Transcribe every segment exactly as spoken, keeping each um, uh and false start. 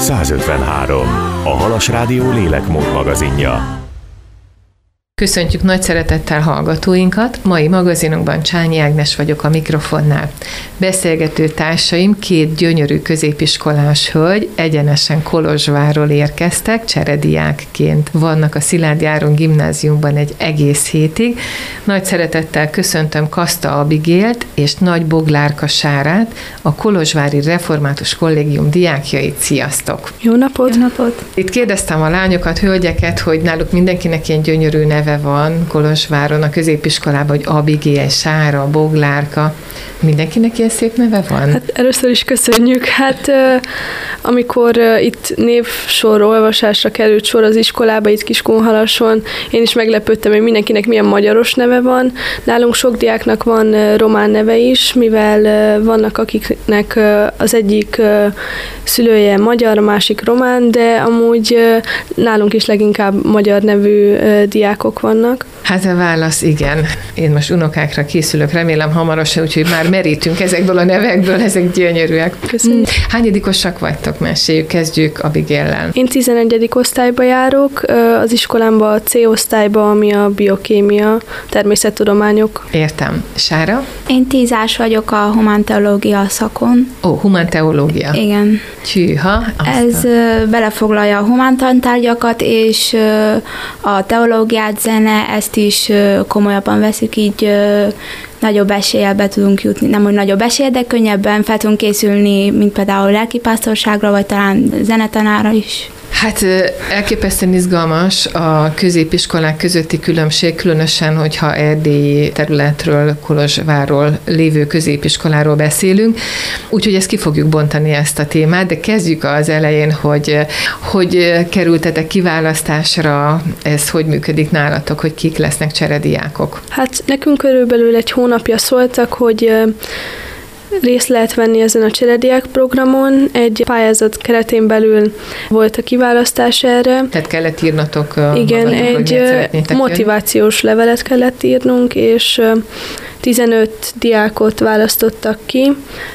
száz ötvenhárom. A Halas Rádió lélekmód magazinja. Köszöntjük nagy szeretettel hallgatóinkat. Mai magazinunkban Csányi Ágnes vagyok a mikrofonnál. Beszélgető társaim két gyönyörű középiskolás hölgy egyenesen Kolozsvárról érkeztek, cserediákként vannak a Szilágyi Áron gimnáziumban egy egész hétig. Nagy szeretettel köszöntöm Kaszta Abigélt és Nagy Boglárka Sárát, a Kolozsvári Református Kollégium diákjait. Sziasztok! Jó napot! Jó napot! Itt kérdeztem a lányokat, hölgyeket, hogy náluk mindenkinek ilyen gyönyörű neve van Kolozsváron, a középiskolában, hogy Abigél, Sára, Boglárka. Mindenkinek ilyen szép neve van? Hát először is köszönjük. Hát amikor itt névsor olvasásra került sor az iskolába, itt Kiskunhalason, én is meglepődtem, hogy mindenkinek milyen magyaros neve van. Nálunk sok diáknak van román neve is, mivel vannak akiknek az egyik szülője magyar, a másik román, de amúgy nálunk is leginkább magyar nevű diákok vannak. Hát a válasz igen. Én most unokákra készülök, remélem hamarosan, úgyhogy már merítünk ezekből a nevekből, ezek gyönyörűek. Köszönjük. Hányadikosak vagytok? Meséljük, kezdjük Abigéllel. Én tizenegyedik osztályba járok, az iskolámban a C osztályba, ami a biokémia, természettudományok. Értem. Sára? Én tízás vagyok a humánteológia szakon. Ó, humánteológia. Igen. Csűha. Ez ö, belefoglalja a humántantárgyakat, és ö, a teológiát, zene, ezt is ö, komolyabban veszük, így ö, nagyobb eséllyel be tudunk jutni. Nem, hogy nagyobb eséllyel, de könnyebben fel tudunk készülni, mint például lelkipásztorságra, vagy talán zenetanára is. Hát elképesztően izgalmas a középiskolák közötti különbség, különösen, hogyha erdélyi területről, Kolozsvárról lévő középiskoláról beszélünk. Úgyhogy ezt ki fogjuk bontani, ezt a témát, de kezdjük az elején, hogy hogy kerültetek kiválasztásra, ez hogy működik nálatok, hogy kik lesznek cserediákok? Hát nekünk körülbelül egy hónapja szóltak, hogy részt lehet venni ezen a cserediák programon. Egy pályázat keretén belül volt a kiválasztás erre. Tehát kellett írnatok? Igen, egy motivációs jönni? levelet kellett írnunk, és tizenöt diákot választottak ki,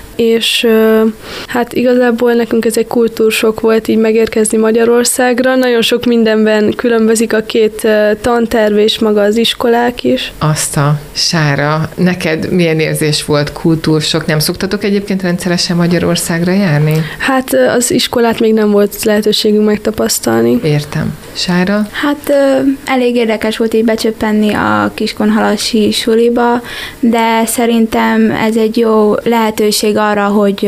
és hát igazából nekünk ez egy kultúrsok volt így megérkezni Magyarországra. Nagyon sok mindenben különbözik a két tanterv és maga az iskolák is. Azt a Sára, neked milyen érzés volt kultúrsok? Nem szoktatok egyébként rendszeresen Magyarországra járni? Hát az iskolát még nem volt lehetőségünk megtapasztalni. Értem. Sára? Hát elég érdekes volt így becsöppenni a Kiskunhalasi suliba, de szerintem ez egy jó lehetőség arra, hogy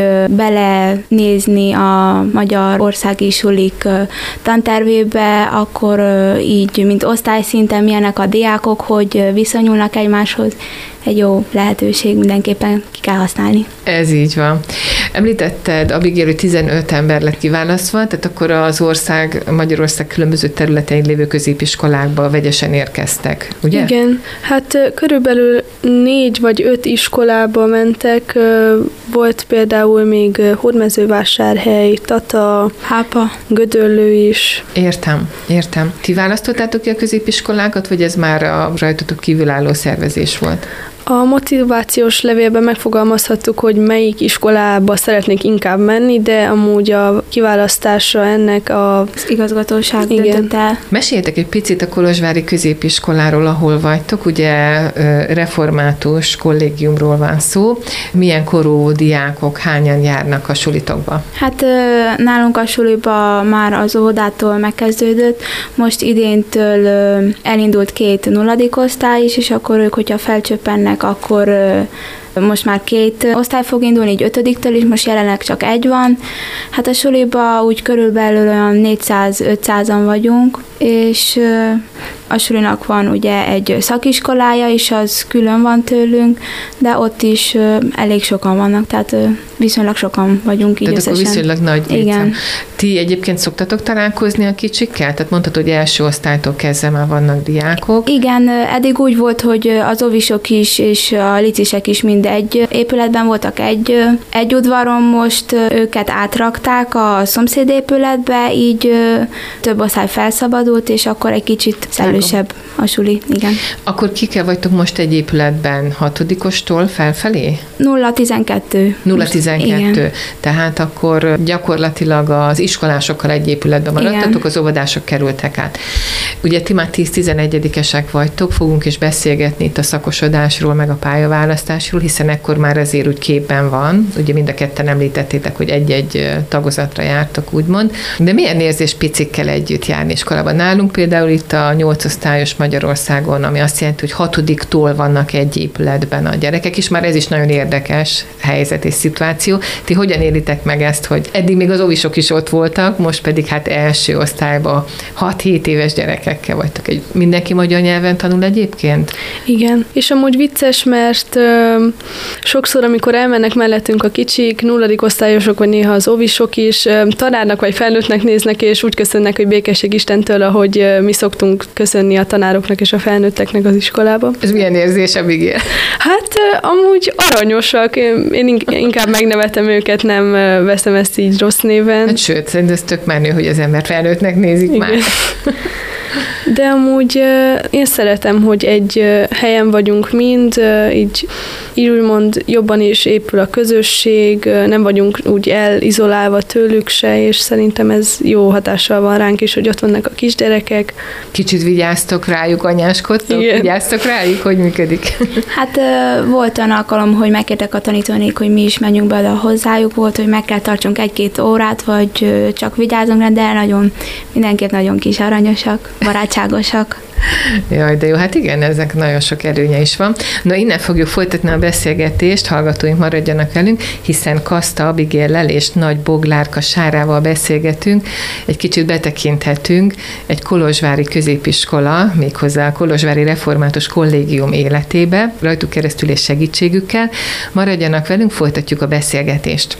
belenézni a magyarországi sulik tantervébe, akkor így, mint osztályszinten milyenek a diákok, hogy viszonyulnak egymáshoz. Egy jó lehetőség, mindenképpen ki kell használni. Ez így van. Említetted, Abigél, hogy tizenöt ember lett kiválasztva, tehát akkor az ország, Magyarország különböző területein lévő középiskolákba vegyesen érkeztek, ugye? Igen, hát körülbelül négy vagy öt iskolába mentek, volt például még Hódmezővásárhely, Tata, Hápa, Gödöllő is. Értem, értem. Ti választottátok ki a középiskolákat, vagy ez már a rajtatok kívülálló szervezés volt? A motivációs levélben megfogalmazhattuk, hogy melyik iskolába szeretnék inkább menni, de amúgy a kiválasztásra ennek a... az igazgatóság döntött el. Meséljetek egy picit a kolozsvári középiskoláról, ahol vagytok, ugye református kollégiumról van szó. Milyen korú diákok, hányan járnak a sulitokba? Hát nálunk a suliba már az óvodától megkezdődött, most idéntől elindult két nulladik osztály is, és akkor ők, hogyha felcsöppennek, akkor most már két osztály fog indulni, így ötödiktől is, most jelenleg csak egy van. Hát a suliba úgy körülbelül olyan négyszáz-ötszázan vagyunk, és a sulinak van ugye egy szakiskolája is, az külön van tőlünk, de ott is elég sokan vannak, tehát viszonylag sokan vagyunk így összesen. Tehát akkor viszonylag nagy létszám. Ti egyébként szoktatok találkozni a kicsikkel? Tehát mondhatod, hogy első osztálytól kezdve már vannak diákok. Igen, eddig úgy volt, hogy az ovisok is és a licisek is mind mind egy épületben voltak, egy, egy udvaron, most őket átrakták a szomszédépületbe, így több osztály felszabadult, és akkor egy kicsit szellősebb a suli, igen. Akkor kikkel vagytok most egy épületben, hatodikostól felfelé? nulla tizenkettő. nulla tizenkettő. Tehát akkor gyakorlatilag az iskolásokkal egy épületben maradtatok, az óvodások kerültek át. Ugye ti már tíz-tizenegyedikesek vagytok, fogunk is beszélgetni itt a szakosodásról, meg a pályaválasztásról, hiszen ekkor már azért úgy képben van, ugye mind a ketten említettétek, hogy egy-egy tagozatra jártok, úgymond, de milyen érzés picikkel együtt járni iskolában? Nálunk például itt a nyolcosztályos Magyarországon, ami azt jelenti, hogy hatodiktól vannak egy épületben a gyerekek, és már ez is nagyon érdekes helyzet és szituáció. Ti hogyan élitek meg ezt, hogy eddig még az óvisok is ott voltak, most pedig hát első osztályban hat-hét éves gyerekekkel vagytok. Egy, mindenki magyar nyelven tanul egyébként? Igen, és amúgy vicces, mert ö, sokszor, amikor elmennek mellettünk a kicsik, nulladik osztályosok, vagy néha az óvisok is, ö, tanárnak vagy felnőttnek néznek, és úgy köszönnek, hogy békesség Istentől, ahogy ö, mi szoktunk köszönni a tanároknak és a felnőtteknek az iskolába. Ez milyen érzés, Abigail? Hát ö, amúgy aranyosak, én inkább megnevetem őket, nem ö, veszem ezt így rossz néven. Hát sőt, szerintem ez tök menő, hogy az ember felnőttnek nézik. Igen. Már. De amúgy én szeretem, hogy egy helyen vagyunk mind, így, így úgymond jobban is épül a közösség, nem vagyunk úgy elizolálva tőlük se, és szerintem ez jó hatással van ránk is, hogy ott vannak a kisgyerekek. Kicsit vigyáztok rájuk, anyáskodtok? Igen. Vigyáztok rájuk, hogy működik? Hát volt olyan alkalom, hogy megkértek a tanítónék, hogy mi is menjünk bele hozzájuk, volt, hogy meg kell tartsunk egy-két órát, vagy csak vigyázunk rá, de nagyon, mindenképp nagyon kis aranyosak, barátságosak. Jaj, de jó, hát igen, ezek nagyon sok előnye is van. Na, innen fogjuk folytatni a beszélgetést, hallgatóink maradjanak velünk, hiszen Kaszta Abigaillel és Nagy Boglárka Sárával beszélgetünk, egy kicsit betekinthetünk egy kolozsvári középiskola, méghozzá a Kolozsvári Református Kollégium életébe, rajtuk keresztül és segítségükkel. Maradjanak velünk, folytatjuk a beszélgetést.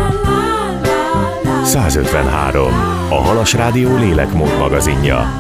százötvenhárom. A Halas Rádió lélekmód magazinja.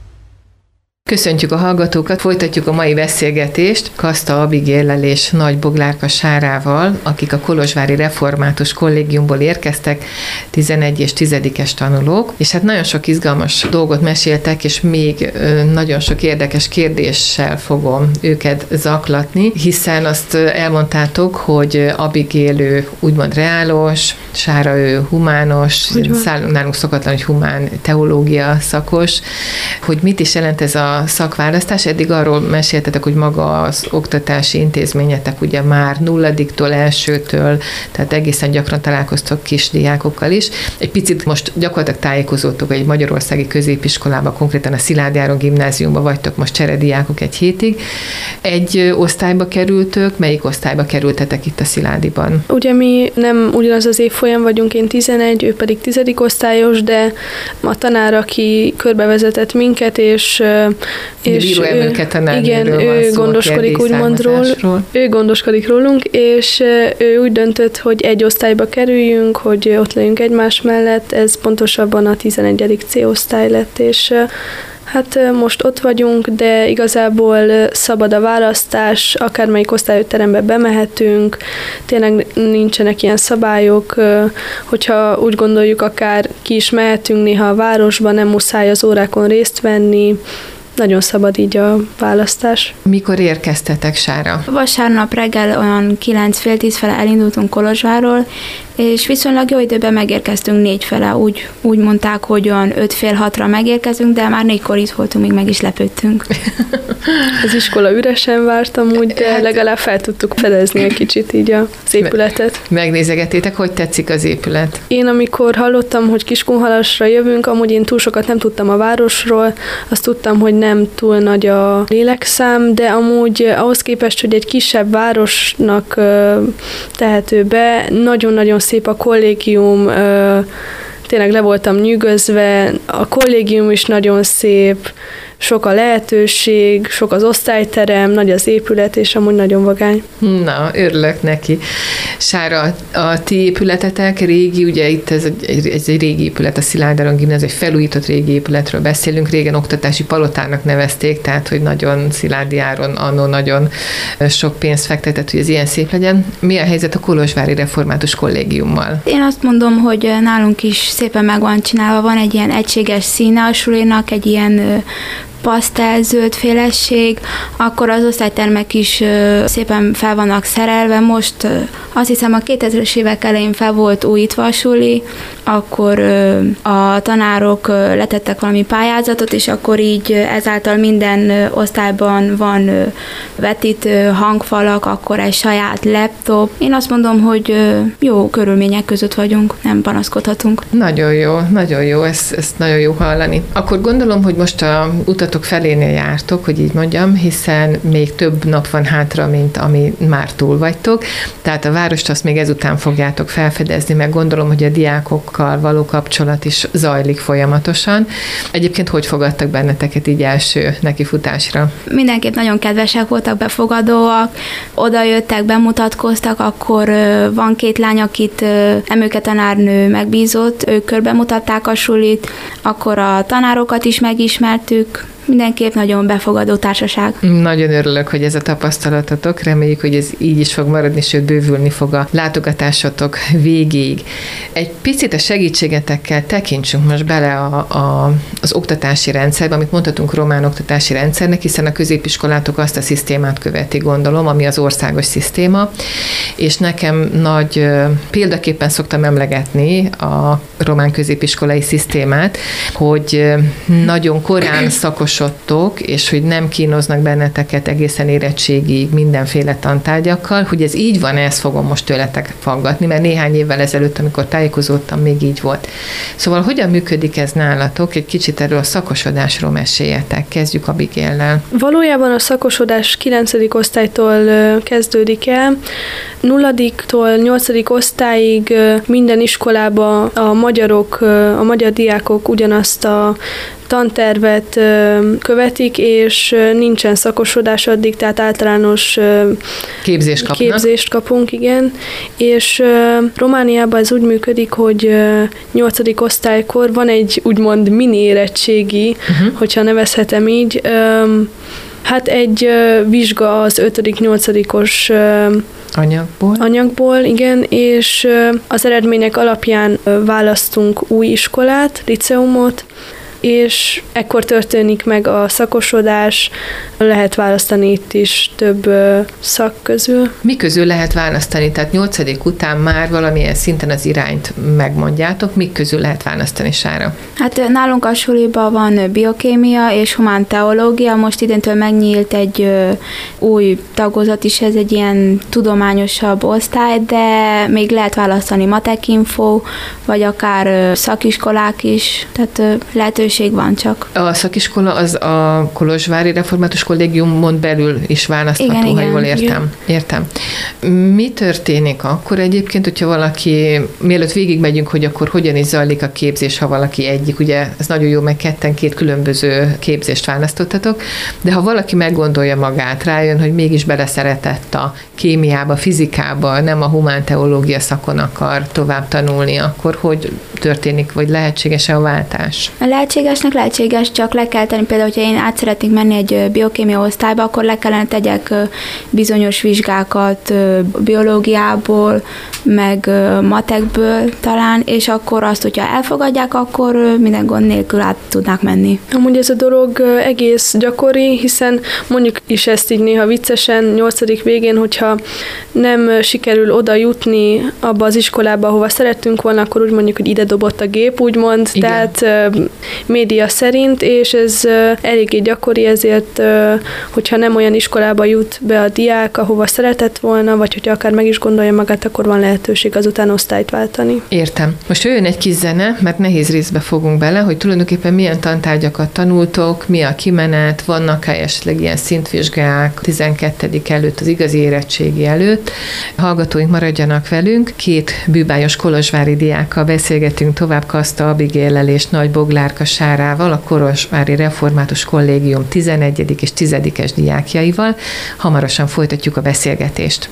Köszöntjük a hallgatókat, folytatjuk a mai beszélgetést Kaszta Abigaillel és Nagy Boglárka Sárával, akik a Kolozsvári Református Kollégiumból érkeztek, tizenegy és tizedikes tanulók, és hát nagyon sok izgalmas dolgot meséltek, és még nagyon sok érdekes kérdéssel fogom őket zaklatni, hiszen azt elmondtátok, hogy Abigail ő úgymond reálos, Sára ő humános, nálunk szokatlan, hogy humán teológia szakos, hogy mit is jelent ez a szakválasztás. Eddig arról meséltetek, hogy maga az oktatási intézményetek ugye már nulladiktól, elsőtől, tehát egészen gyakran találkoztok kis diákokkal is. Egy picit most gyakorlatilag tájékozódtok, hogy egy magyarországi középiskolában, konkrétan a Szilágyi Áron gimnáziumban vagytok most cserediákok egy hétig. Egy osztályba kerültök, melyik osztályba kerültetek itt a Szilágyiban? Ugye mi nem ugyanaz az évfolyam vagyunk, én tizenegy, ő pedig tizedik osztályos, de a tanár, aki körbevezetett minket, és és ő, igen, ő gondoskodik úgymond ról, ő gondoskodik rólunk, és ő úgy döntött, hogy egy osztályba kerüljünk, hogy ott legyünk egymás mellett, ez pontosabban a tizenegyedik C osztály lett, és hát most ott vagyunk, de igazából szabad a választás, akármelyik osztályterembe bemehetünk, tényleg nincsenek ilyen szabályok, hogyha úgy gondoljuk, akár ki is mehetünk néha a városba, nem muszáj az órákon részt venni, nagyon szabad így a választás. Mikor érkeztetek, Sára? Vasárnap reggel olyan kilenc fél tíz fele elindultunk Kolozsvárról, és viszonylag jó időben megérkeztünk négy fele. Úgy, úgy mondták, hogy olyan öt fél hatra megérkezünk, de már négykor itt voltunk, még meg is lepődtünk. Az iskola üresen vártam úgy, de hát, legalább fel tudtuk fedezni egy kicsit így az épületet. Megnézegetétek, hogy tetszik az épület? Én amikor hallottam, hogy Kiskunhalasra jövünk, amúgy én túl sokat nem tudtam a városról, azt tudtam, hogy nem túl nagy a lélekszám, de amúgy ahhoz képest, hogy egy kisebb városnak tehető be, nagyon-nagyon szép a kollégium, tényleg le voltam nyűgözve, a kollégium is nagyon szép, sok a lehetőség, sok az osztályterem, nagy az épület, és amúgy nagyon vagány. Na, örülök neki. Sára, a ti épületetek régi, ugye itt ez egy, ez egy régi épület, a Szilágyi Áron gimnázium, egy felújított régi épületről beszélünk, régen oktatási palotának nevezték, tehát hogy nagyon Szilágyi Áron annó nagyon sok pénzt fektetett, hogy ez ilyen szép legyen. Mi a helyzet a Kolozsvári Református Kollégiummal? Én azt mondom, hogy nálunk is szépen meg van csinálva, van egy ilyen egységes színe a sulinak, egy ilyen pasztel-zöld félesség, akkor az osztálytermek is szépen fel vannak szerelve. Most azt hiszem a kétezres évek elején fel volt újítva a suli, akkor a tanárok letettek valami pályázatot, és akkor így ezáltal minden osztályban van vetítő hangfalak, akkor egy saját laptop. Én azt mondom, hogy jó körülmények között vagyunk, nem panaszkodhatunk. Nagyon jó, nagyon jó, ezt, ezt nagyon jó hallani. Akkor gondolom, hogy most a utatok felénél jártok, hogy így mondjam, hiszen még több nap van hátra, mint ami már túl vagytok. Tehát a várost azt még ezután fogjátok felfedezni, meg gondolom, hogy a diákokkal való kapcsolat is zajlik folyamatosan. Egyébként hogy fogadtak benneteket így első nekifutásra? Mindenképp nagyon kedvesek voltak, befogadóak, oda jöttek, bemutatkoztak, akkor van két lány, akit Emőke tanárnő megbízott, ők körbemutatták a sulit, akkor a tanárokat is megismertük, mindenképp nagyon befogadó társaság. Nagyon örülök, hogy ez a tapasztalatotok, reméljük, hogy ez így is fog maradni, sőt bővülni fog a látogatásotok végéig. Egy picit a segítségetekkel tekintsünk most bele a, a, az oktatási rendszerbe, amit mondhatunk román oktatási rendszernek, hiszen a középiskolátok azt a szisztémát követi, gondolom, ami az országos szisztéma, és nekem nagy példaképpen szoktam emlegetni a román középiskolai szisztémát, hogy nagyon korán szakos és hogy nem kínoznak benneteket egészen érettségig mindenféle tantárgyakkal, hogy ez így van, ezt fogom most tőletek faggatni, mert néhány évvel ezelőtt, amikor tájékozódtam, még így volt. Szóval hogyan működik ez nálatok? Egy kicsit erről a szakosodásról meséljetek. Kezdjük Abigaillel. Valójában a szakosodás kilencedik osztálytól kezdődik el. Nulladiktól nyolcadik osztályig minden iskolába a magyarok, a magyar diákok ugyanazt a tantervet követik, és nincsen szakosodás addig, tehát általános képzést, képzést kapunk, igen. És Romániában ez úgy működik, hogy nyolcadik osztálykor van egy úgymond mini érettségi, uh-huh. hogyha nevezhetem így, hát egy vizsga az ötödik-nyolcadikos anyagból. anyagból, igen, és az eredmények alapján választunk új iskolát, liceumot, és ekkor történik meg a szakosodás, lehet választani itt is több szak közül. Mi közül lehet választani? Tehát nyolcadik után már valamilyen szinten az irányt megmondjátok, mik közül lehet választani, Sára? Hát nálunk a suliban van biokémia és humán teológia, most idéntől megnyílt egy új tagozat is, ez egy ilyen tudományosabb osztály, de még lehet választani matekinfo, vagy akár szakiskolák is, tehát lehetőség van csak. A szakiskola az a Kolozsvári Református Kollégiumon belül is választható, igen, ha jól igen, értem. Értem. Mi történik akkor egyébként, hogyha valaki, mielőtt végigmegyünk, hogy akkor hogyan is zajlik a képzés, ha valaki egyik, ugye ez nagyon jó, meg ketten két különböző képzést választottatok, de ha valaki meggondolja magát, rájön, hogy mégis beleszeretett a kémiába, fizikába, nem a humánteológia szakon akar tovább tanulni, akkor hogy történik, vagy lehetséges-e a váltás? Lehetségesnek lehetséges, csak le kell tenni, például, hogyha én át szeretnék menni egy biokémia osztályba, akkor le kellene tegyek bizonyos vizsgákat biológiából, meg matekből talán, és akkor azt, hogyha elfogadják, akkor minden gond nélkül át tudnák menni. Amúgy ez a dolog egész gyakori, hiszen mondjuk is ezt így néha viccesen nyolcadik végén, hogyha nem sikerül oda jutni abba az iskolába, ahova szerettünk volna, akkor úgy mondjuk, hogy ide dobott a gép, úgymond, igen. Tehát média szerint, és ez eléggé gyakori, ezért, hogyha nem olyan iskolába jut be a diák, ahova szeretett volna, vagy hogyha akár meg is gondolja magát, akkor van lehetőség azután osztályt váltani. Értem. Most jöjjön egy kis zene, mert nehéz részbe fogunk bele, hogy tulajdonképpen milyen tantárgyakat tanultok, mi a kimenet, vannak-e esetleg ilyen szintvizsgák tizenkettedik előtt, az igazi érettségi előtt. Hallgatóink maradjanak velünk, két bűbájos kolozsvári diákkal beszélgetünk tovább, Kaszta Abigaillel és Nagy Boglárka Sárával, a Kolozsvári Református Kollégium tizenegyedik és tizedikes diákjaival. Hamarosan folytatjuk a beszélgetést.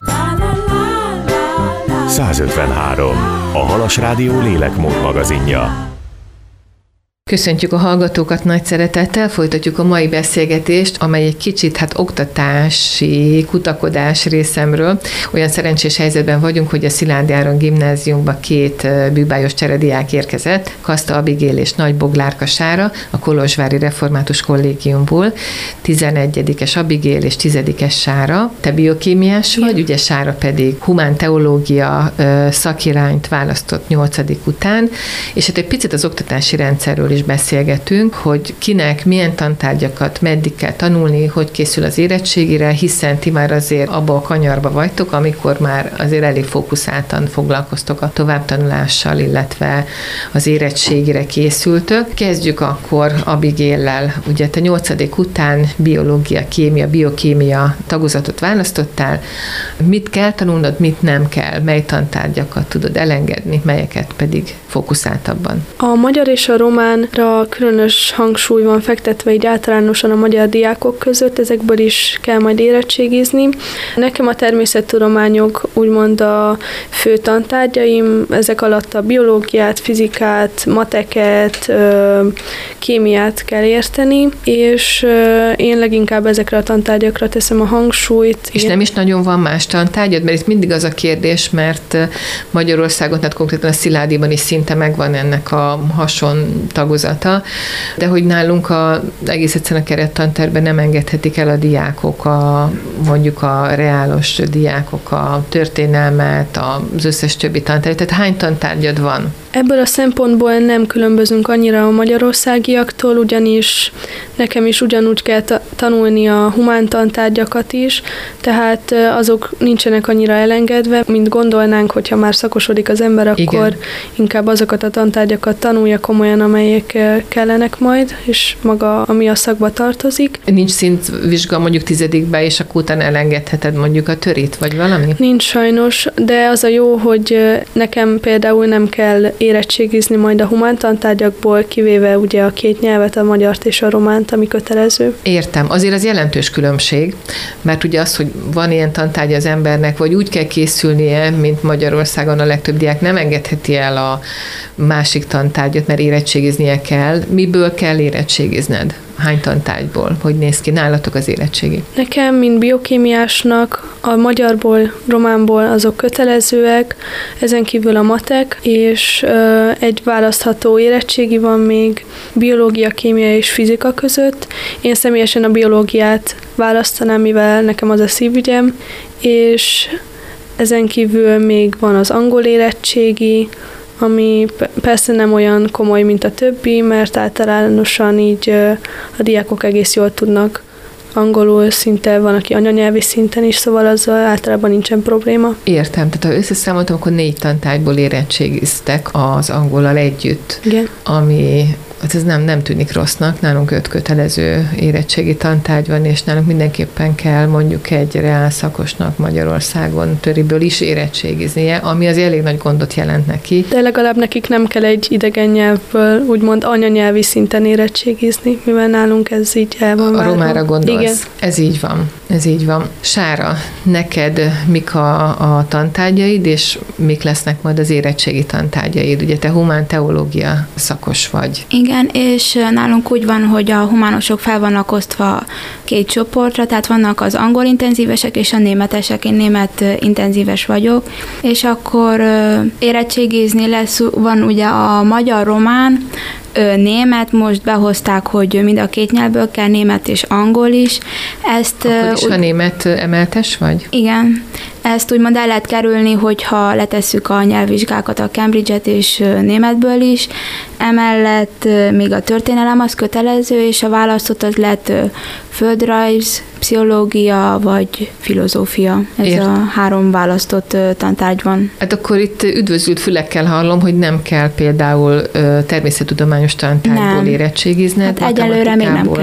százötvenhárom. A Halas Rádió lélekmód magazinja. Köszöntjük a hallgatókat nagy szeretettel, folytatjuk a mai beszélgetést, amely egy kicsit hát oktatási, kutakodás részemről. Olyan szerencsés helyzetben vagyunk, hogy a Szilágyi Áron gimnáziumba két bűbájos cserediák érkezett, Kaszta Abigél és Nagy Boglárka Sára, a Kolozsvári Református Kollégiumból, tizenegyedikes Abigél és tizedikes Sára. Te biokémiás vagy, ugye Sára pedig humánteológia szakirányt választott nyolcadik után, és hát egy picit az oktatási rendszerről is beszélgetünk, hogy kinek milyen tantárgyakat meddig kell tanulni, hogy készül az érettségire, hiszen ti már azért abba a kanyarba vagytok, amikor már azért elég fókuszáltan foglalkoztok a továbbtanulással, illetve az érettségire készültök. Kezdjük akkor Abigéllel. Ugye te nyolcadik után biológia, kémia, biokémia tagozatot választottál. Mit kell tanulnod, mit nem kell? Mely tantárgyakat tudod elengedni, melyeket pedig fókuszáltabban? A magyar és a románra különös hangsúly van fektetve így általánosan a magyar diákok között, ezekből is kell majd érettségizni. Nekem a természettudományok úgymond a fő tantárgyaim, ezek alatt a biológiát, fizikát, mateket, kémiát kell érteni, és én leginkább ezekre a tantárgyakra teszem a hangsúlyt. És nem is nagyon van más tantárgyad, mert itt mindig az a kérdés, mert Magyarországon, tehát konkrétan a Szilágyiban is szinte megvan ennek a hason tagozata, de hogy nálunk a, egész egyszerűen a kerettantárgyban nem engedhetik el a diákok, a, mondjuk a reálos diákok a történelmet, az összes többi tantárgyat. Tehát hány tantárgyad van? Ebből a szempontból nem különbözünk annyira a magyarországiaktól, ugyanis nekem is ugyanúgy kell ta- tanulni a humántantárgyakat is, tehát azok nincsenek annyira elengedve, mint gondolnánk, hogyha már szakosodik az ember, akkor igen, inkább azokat a tantárgyakat tanulja komolyan, amelyek kellenek majd, és maga, ami a szakba tartozik. Nincs szintvizsga mondjuk tizedikbe, és akkor utána elengedheted mondjuk a törit, vagy valami? Nincs sajnos, de az a jó, hogy nekem például nem kell érettségizni majd a humántantárgyakból, kivéve ugye a két nyelvet, a magyart és a románt, ami kötelező. Értem. Azért az jelentős különbség, mert ugye az, hogy van ilyen tantárgy az embernek, vagy úgy kell készülnie, mint Magyarországon a legtöbb diák nem engedheti el a másik tantárgyat, mert érettségiznie kell. Miből kell érettségizned? Hány tantárgyból? Hogy néz ki nálatok az érettségi? Nekem, mint biokémiásnak, a magyarból, románból azok kötelezőek, ezen kívül a matek, és ö, egy választható érettségi van még biológia, kémia és fizika között. Én személyesen a biológiát választanám, mivel nekem az a szívügyem, és ezen kívül még van az angol érettségi, ami persze nem olyan komoly, mint a többi, mert általánosan így a diákok egész jól tudnak angolul, szinte van, aki anyanyelvi szinten is, szóval azzal általában nincsen probléma. Értem, tehát ha összeszámoltam, akkor négy tantárgyból érettségiztek az angollal együtt. Igen. Ami, hát ez nem, nem tűnik rossznak, nálunk öt kötelező érettségi tantárgy van, és nálunk mindenképpen kell mondjuk egy reálszakosnak Magyarországon töriből is érettségiznie, ami az elég nagy gondot jelent neki. De legalább nekik nem kell egy idegen nyelvből úgymond anyanyelvi szinten érettségizni, mivel nálunk ez így el van. A romára gondolsz? Igen. Ez így van, ez így van. Sára, neked mik a, a tantárgyaid, és mik lesznek majd az érettségi tantárgyaid? Ugye te humánteológia szakos vagy. Igen, és nálunk úgy van, hogy a humánosok fel vannak osztva két csoportra, tehát vannak az angol intenzívesek és a németesek, én német intenzíves vagyok, és akkor érettségizni lesz, van ugye a magyar-román, német, most behozták, hogy mind a két nyelvből kell, német és angol is. Ezt, Akkor is, úgy, ha német emeltes vagy? Igen. Ezt úgymond el lehet kerülni, hogyha letesszük a nyelvvizsgákat, a Cambridge-et és németből is. Emellett még a történelem az kötelező, és a választott az lett földrajz, pszichológia vagy filozófia. Ez Ért. a három választott tantárgy van. Hát akkor itt üdvözült fülekkel hallom, hogy nem kell például természettudományos tantárgyból érettségizned. Hát egyelőre még nem kell.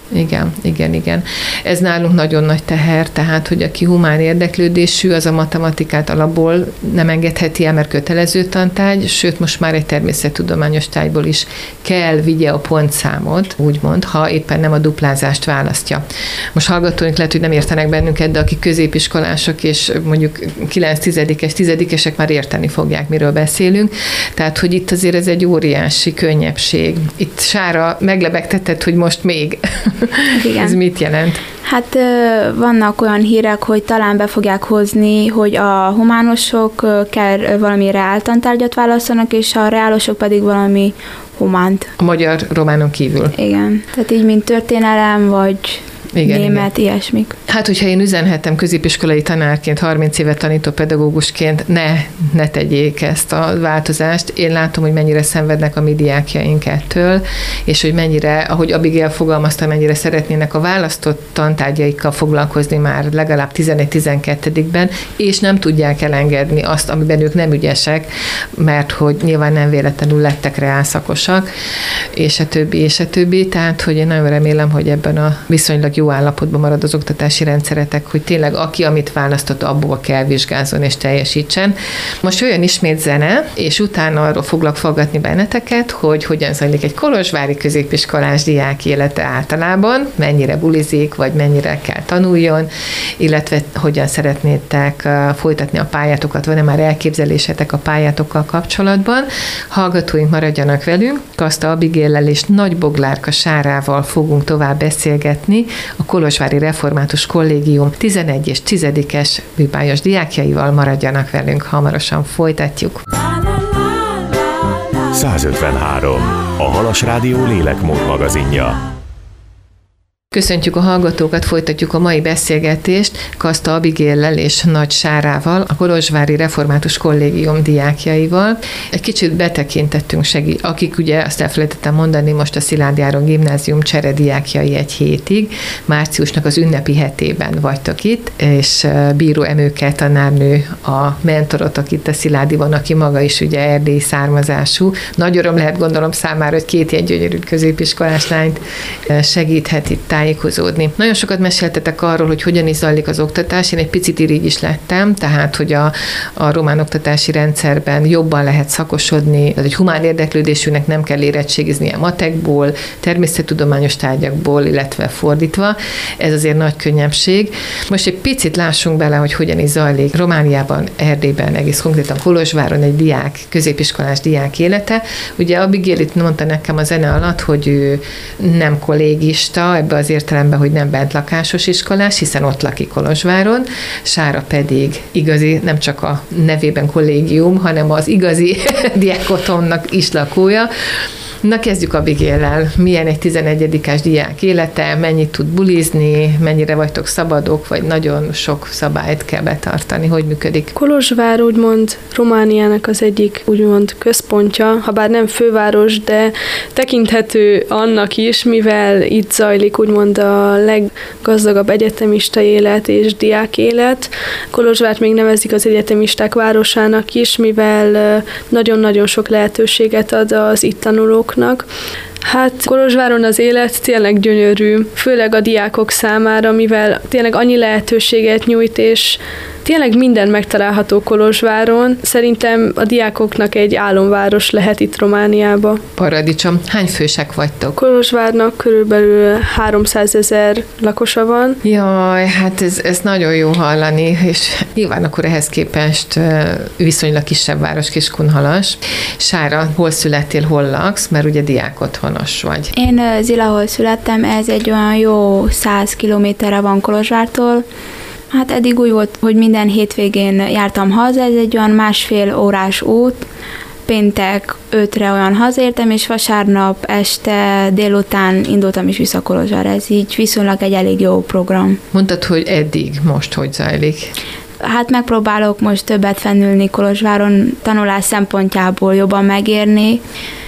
Igen, igen, igen. Ez nálunk nagyon nagy teher, tehát, hogy aki humán érdeklődésű, az a matematikát alapból nem engedheti el, mert kötelező tantárgy, sőt, most már egy természettudományos tárgyból is kell vigye a pontszámot, úgymond, ha éppen nem a duplázást választja. Most hallgatóink lehet, hogy nem értenek bennünket, de akik középiskolások és mondjuk kilenc tizedikes, tizedikesek már érteni fogják, miről beszélünk. Tehát, hogy itt azért ez egy óriási könnyebbség. Itt Sára meglebegtetett, hogy most még. Igen. Ez mit jelent? Hát vannak olyan hírek, hogy talán be fogják hozni, hogy a humánosok kell valami reáltantárgyat választanak, és a reálosok pedig valami humánt. A magyar románon kívül. Igen. Tehát így, mint történelem, vagy igen, német, igen. Ilyesmik. Hát, hogyha én üzenhetem középiskolai tanárként, harminc éve tanító pedagógusként, ne, ne tegyék ezt a változást. Én látom, hogy mennyire szenvednek a mi diákjaink ettől, és hogy mennyire, ahogy Abigail fogalmazta, mennyire szeretnének a választott tantárgyaikkal foglalkozni már legalább tizenegy-tizenkettedikben, és nem tudják elengedni azt, amiben ők nem ügyesek, mert hogy nyilván nem véletlenül lettek reálszakosak, és a többi, és a többi. Tehát, hogy én nagyon remélem, hogy ebben a viszonylag jó állapotban marad az oktatási rendszeretek, hogy tényleg aki, amit választott, abból kell vizsgázzon és teljesítsen. Most olyan ismét zene, és utána arról foglak fogadni benneteket, hogy hogyan zajlik egy kolozsvári középiskolás diák élete általában, mennyire bulizik, vagy mennyire kell tanuljon, illetve hogyan szeretnétek folytatni a pályátokat, van-e már elképzelésetek a pályátokkal kapcsolatban. Hallgatóink maradjanak velünk, Kaszta Abigaillel és Nagy Boglárka Sárával fogunk tovább beszélgetni a Kolozsvári Református Kollégium tizenegy és tizedikes bűbályos diákjaival. Maradjanak velünk, hamarosan folytatjuk. százötvenhárom. A Halas Rádió lélekmód magazinja. Köszöntjük a hallgatókat, folytatjuk a mai beszélgetést Kaszta Abigaillel és Nagy Sárával, a Kolozsvári Református Kollégium diákjaival. Egy kicsit betekintettünk, segít, akik ugye azt elfelejtettem mondani, most a Szilágyi Áron Gimnázium cserediákjai egy hétig, márciusnak az ünnepi hetében vagytok itt, és Bíró Emőke tanárnő a mentorotok itt a Szilárdiban, aki maga is ugye erdélyi származású. Nagy öröm lehet gondolom számára, hogy két ilyen gyönyörű középiskolás lányt segíthet itt tájékozódni. Nagyon sokat meséltetek arról, hogy hogyan is zajlik az oktatás. Én egy picit irigy is lettem, tehát, hogy a, a román oktatási rendszerben jobban lehet szakosodni, tehát, hogy humán érdeklődésűnek nem kell érettségiznie matekból, természettudományos tárgyakból, illetve fordítva. Ez azért nagy könnyebbség. Most egy picit lássunk bele, hogy hogyan is zajlik Romániában, Erdélyben, egész konkrétan Kolozsváron egy diák, középiskolás diák élete. Ugye Abigail itt mondta nekem a zene alatt, hogy ő nem kollégista, ebbe az értelemben, hogy nem bentlakásos iskolás, hiszen ott lakik Kolozsváron, Sára pedig igazi, nem csak a nevében kollégium, hanem az igazi diákotthonnak is lakója. Na, kezdjük Abigaillel. Milyen egy tizenegyedikás diák élete, mennyit tud bulizni, mennyire vagytok szabadok, vagy nagyon sok szabályt kell betartani, hogy működik? Kolozsvár úgymond Romániának az egyik úgymond központja, ha bár nem főváros, de tekinthető annak is, mivel itt zajlik úgymond a leggazdagabb egyetemista élet és diák élet. Kolozsvárt még nevezik az egyetemisták városának is, mivel nagyon-nagyon sok lehetőséget ad az itt tanulók. Hát Kolozsváron az élet tényleg gyönyörű, főleg a diákok számára, mivel tényleg annyi lehetőséget nyújt, és tényleg minden megtalálható Kolozsváron. Szerintem a diákoknak egy álomváros lehet itt Romániában. Paradicsom. Hány fősek vagytok? Kolozsvárnak körülbelül háromszázezer lakosa van. Jaj, hát ez, ez nagyon jó hallani, és nyilván akkor ehhez képest viszonylag kisebb város, Kiskunhalas. Sára, hol születtél, hol laksz, mert ugye diákotthonos vagy? Én Zilahol születtem, ez egy olyan jó száz kilométerre van Kolozsvártól. Hát eddig úgy volt, hogy minden hétvégén jártam haza, ez egy olyan másfél órás út, péntek ötre olyan hazaértem, és vasárnap este délután indultam is vissza Kolozsvárra, ez így viszonylag egy elég jó program. Mondtad, hogy eddig, most hogy zajlik? Hát megpróbálok most többet fennülni Kolozsváron, tanulás szempontjából jobban megérni,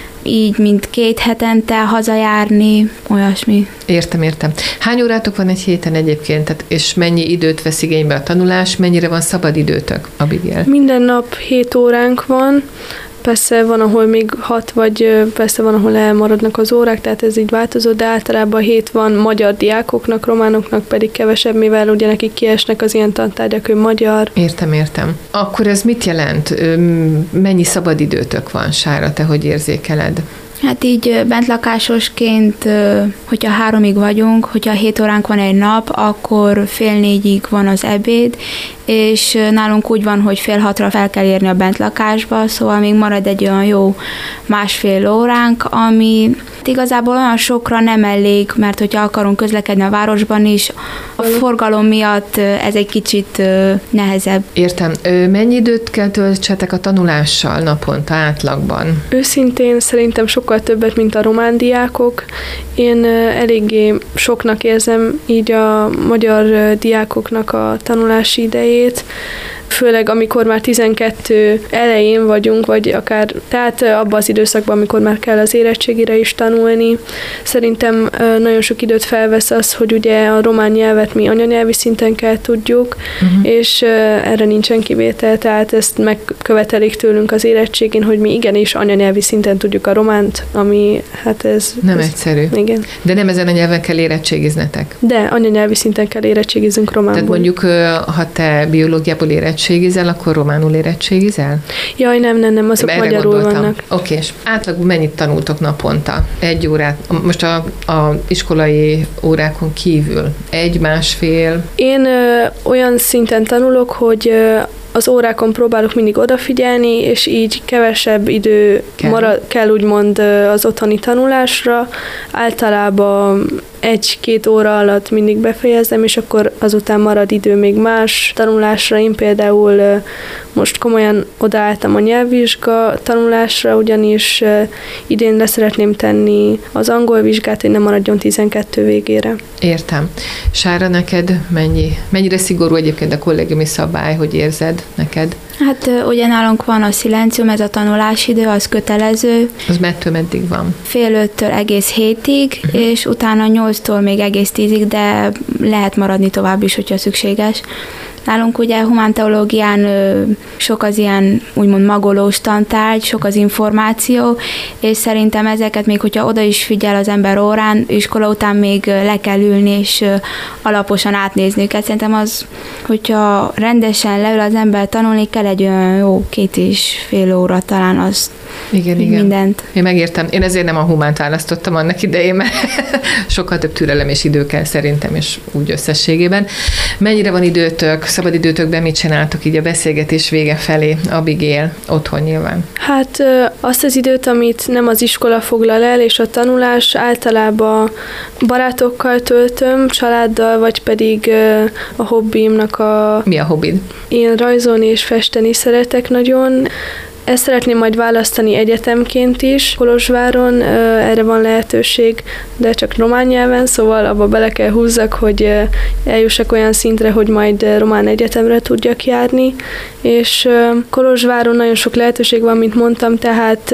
így mint két hetente hazajárni, olyasmi. Értem, értem. Hány órátok van egy héten egyébként, tehát, és mennyi időt vesz igénybe a tanulás, mennyire van szabad időtök, Abigail? Minden nap hét óránk van, Persze van, ahol még hat, vagy persze van, ahol elmaradnak az órák, tehát ez így változó, de általában hét van magyar diákoknak, románoknak pedig kevesebb, mivel ugye nekik kiesnek az ilyen tantárgyak, hogy magyar. Értem, értem. Akkor ez mit jelent? Mennyi szabadidőtök van, Sára, te hogy érzékeled? Hát így bentlakásosként, hogyha háromig vagyunk, hogyha hét óránk van egy nap, akkor fél négyig van az ebéd, és nálunk úgy van, hogy fél hatra fel kell érni a bentlakásba, szóval még marad egy olyan jó másfél óránk, ami igazából olyan sokra nem elég, mert hogyha akarunk közlekedni a városban is, a forgalom miatt ez egy kicsit nehezebb. Értem. Mennyi időt kell töltsetek a tanulással naponta átlagban? Őszintén szerintem sokkal többet, mint a román diákok. Én eléggé soknak érzem így a magyar diákoknak a tanulási idejét, főleg amikor már tizenkettő elején vagyunk, vagy akár, tehát abban az időszakban, amikor már kell az érettségire is tanulni. Szerintem nagyon sok időt felvesz az, hogy ugye a román nyelvet mi anyanyelvi szinten kell tudjuk, uh-huh. és erre nincsen kivétel, tehát ezt megkövetelik tőlünk az érettségén, hogy mi igenis anyanyelvi szinten tudjuk a románt, ami hát ez... Nem ez, egyszerű. Igen. De nem ezen a nyelven kell érettségiznetek? De anyanyelvi szinten kell érettségizünk románból. Tehát mondjuk, ha te biológiából érettségizel, akkor románul érettségizel? Jaj, nem, nem, nem, azok Erre magyarul gondoltam. vannak. Oké, és átlagban mennyit tanultok naponta? Egy órát, most a, a iskolai órákon kívül? Egy, másfél? Én ö, olyan szinten tanulok, hogy ö, az órákon próbálok mindig odafigyelni, és így kevesebb idő kell, marad, kell úgymond az otthoni tanulásra. Általában egy-két óra alatt mindig befejezem, és akkor azután marad idő még más tanulásra. Én például most komolyan odaálltam a nyelvvizsga tanulásra, ugyanis idén le szeretném tenni az angol vizsgát, hogy nem maradjon tizenkettő végére. Értem. Sára, neked mennyi, mennyire szigorú egyébként a kollégiumi szabály, hogy érzed neked? Hát ugye nálunk van a szilencium, ez a tanulásidő, az kötelező. Az mettől meddig van? Fél öttől egész hétig, uh-huh. és utána nyolctól még egész tízig, de lehet maradni tovább is, hogyha szükséges. Nálunk ugye humánteológián sok az ilyen úgymond magolós tantárgy, sok az információ, és szerintem ezeket még, hogyha oda is figyel az ember órán, iskola után még le kell ülni, és alaposan átnézni őket. Szerintem az, hogyha rendesen leül az ember tanulni, kell egy olyan jó két és fél óra talán az. Igen, igen. Mindent. Én megértem. Én ezért nem a humánt választottam annak idején, mert sokkal több türelem és idő kell szerintem, és úgy összességében. Mennyire van időtök, szabadidőtökben mit csináltok így a beszélgetés vége felé, Abigail, otthon nyilván? Hát azt az időt, amit nem az iskola foglal el, és a tanulás általában barátokkal töltöm, családdal, vagy pedig a hobbimnak a... Mi a hobbid? Én rajzolni és festeni szeretek nagyon. Ezt szeretném majd választani egyetemként is. Kolozsváron erre van lehetőség, de csak román nyelven, szóval abba bele kell húzzak, hogy eljussak olyan szintre, hogy majd román egyetemre tudjak járni. És Kolozsváron nagyon sok lehetőség van, mint mondtam, tehát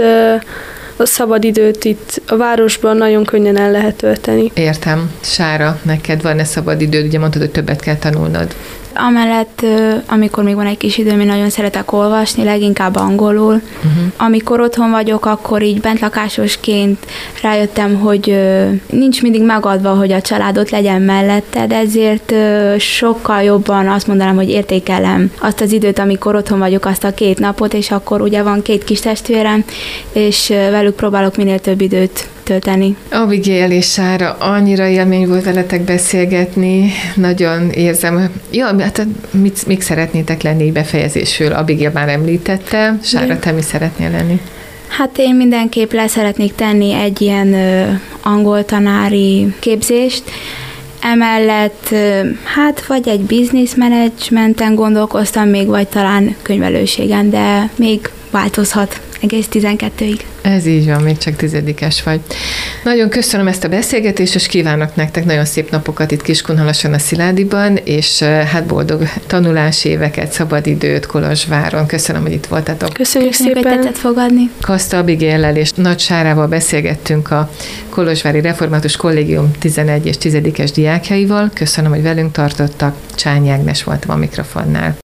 a szabad időt itt a városban nagyon könnyen el lehet tölteni. Értem. Sára, neked van-e szabad időd? Ugye mondtad, hogy többet kell tanulnod. Amellett, amikor még van egy kis időm, én nagyon szeretek olvasni, leginkább angolul. Uh-huh. Amikor otthon vagyok, akkor így bentlakásosként rájöttem, hogy nincs mindig megadva, hogy a családot legyen melletted, ezért sokkal jobban azt mondanám, hogy értékelem azt az időt, amikor otthon vagyok, azt a két napot, és akkor ugye van két kis testvérem, és velük próbálok minél több időt tölteni. Abigail és Sára, annyira élmény volt veletek beszélgetni, nagyon érzem. Ja, hát mit, mit szeretnétek lenni befejezésül? Abigail már említette, Sára, te mi szeretnél lenni? Hát én mindenképp le szeretnék tenni egy ilyen ö, angol tanári képzést, emellett hát vagy egy business managementen gondolkoztam még, vagy talán könyvelőségen, de még változhat egész tizenkettőig. Ez így van, még csak tizedikes vagy. Nagyon köszönöm ezt a beszélgetést, és kívánok nektek nagyon szép napokat itt Kiskunhalason a Sziládiban, és hát boldog tanulási éveket, szabadidőt Kolozsváron. Köszönöm, hogy itt voltatok. Köszönjük, Köszönjük szépen. hogy tetszett fogadni. Kaszta Abigaillel és Nagy Sárával beszélgettünk a Kolozsvári Református Kollégium tizenegy és tizedikes diákjaival. Köszönöm, hogy velünk tartottak. Csányi Ágnes voltam a mikrofonnál.